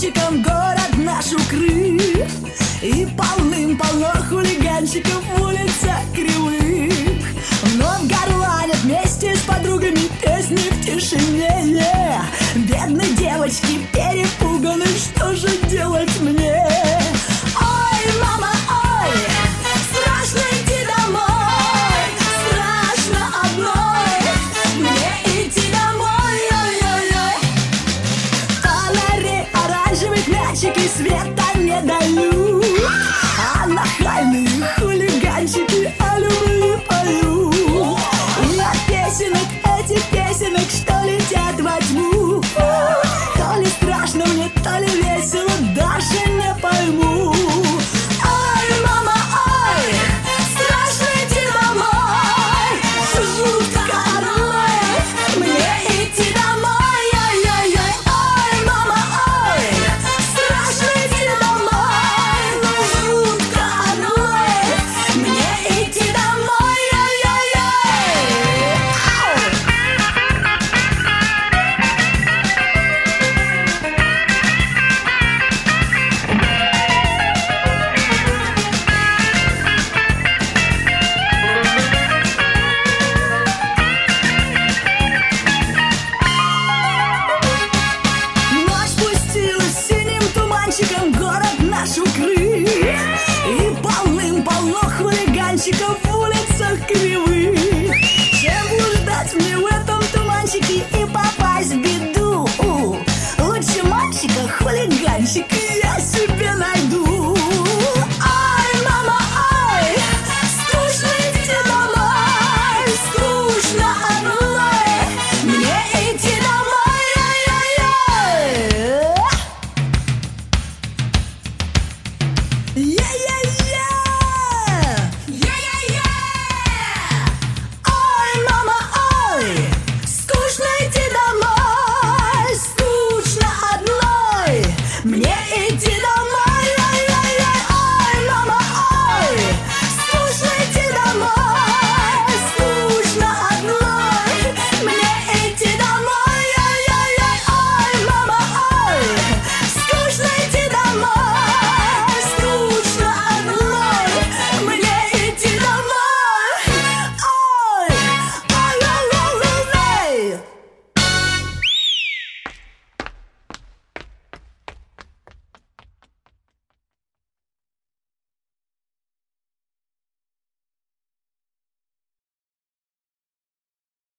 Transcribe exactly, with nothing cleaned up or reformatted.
туманчиком город наш укрыт, и полным-полно хулиганчиков улица кривых. Вновь горланят вместе с подругами песни в тишине. Бедные девочки перепуганы, что же делать мне? Ой, мама, ой, страшно идти домой, страшно одной мне идти домой. Ой-ой-ой. Фонарей оранжевых мячики света не дают, а нахальные хулиганчики о любви поют. И от песенок, этих песенок, что летят во тьму, то ли страшно мне, то ли весело, даже не пойму. Ой, мама, ой, страшно идти домой, жутко одной мне идти домой. Ой-ой-ой. Ой, мама, ой, страшно идти домой, но жутко одной мне идти домой. Ой-ой-ой. Ау! Ночь спустилась синим туманчиком, город наш укрыт, и полным-полно хулиганчиков в улицах кривых. Чем блуждать мне в этом туманчике и